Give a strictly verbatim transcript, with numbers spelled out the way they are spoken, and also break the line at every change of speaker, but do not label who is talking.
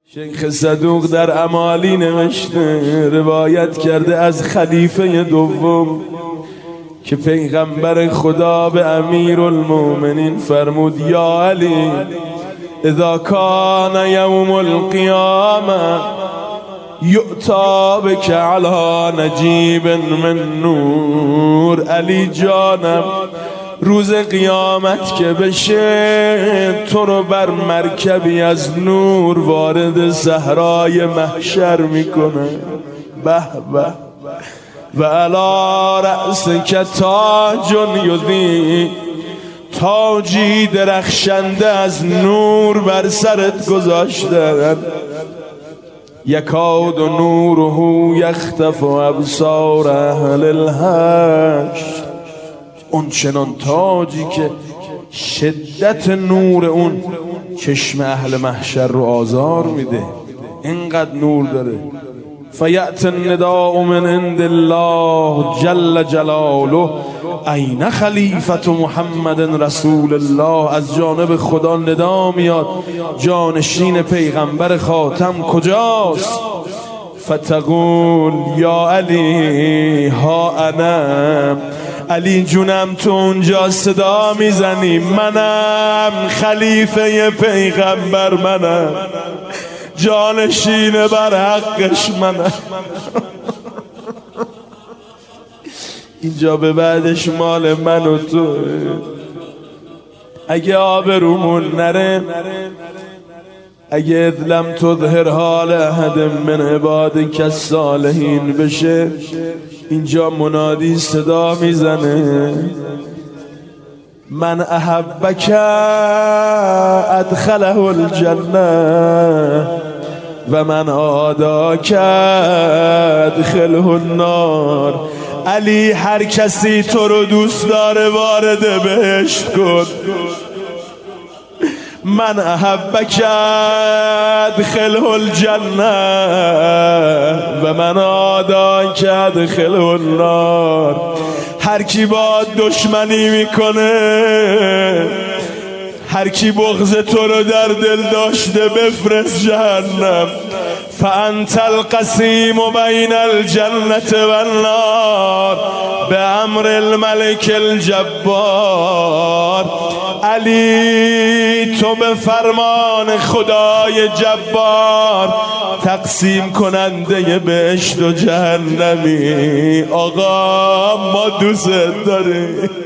شیخ صدوق در امالی نوشته، روایت کرده از خلیفه دوم که پیغمبر خدا به امیرالمومنین فرمود: یا علی، اذا کان یوم القیامه یؤتی بک علی نجیب من نور. علی جانم، روز قیامت که بشه تو رو بر مرکبی از نور وارد صحرای محشر میکنه. به به. و علی رأسک تاج یضیء، تاجی درخشنده از نور بر سرت گذاشتن. یکاد نوره یخطف ابصار اهل الحشر. اون چنان تاجی که شدت نور اون چشم اهل محشر رو آزار میده، اینقدر نور داره. فیأتی النداء من عند الله جل جلاله این خلیفة محمد رسول الله. از جانب خدا ندا میاد: جانشین پیغمبر خاتم کجاست؟ فتقول: یا علی ها انا. علی جونم، تو اونجا صدا میزنی منم، خلیفه پیغمبر منم، جانشین بر حقش منم. اینجا به بعدش مال من و تو. اگه آبرومون نره، اگه لم تظهر حال احد من عبادک الصالحین بشه، اینجا منادی صدا میزنه: من احبک ادخله الجنه و من عاداک ادخله النار. علی، هر کسی تو رو دوست داره وارد بهشت کن. من احبک ادخله الجنه و من عاداک ادخله النار. هر کی با دشمنی میکنه، هر کی بغض تو رو در دل داشته، بفرست جهنم. فانت القسیم بین الجنة و النار به امر الملک الجبار. علی، تو به فرمان خدای جبار تقسیم کننده بهشت و جهنمی. آقا، ما دوست داریم.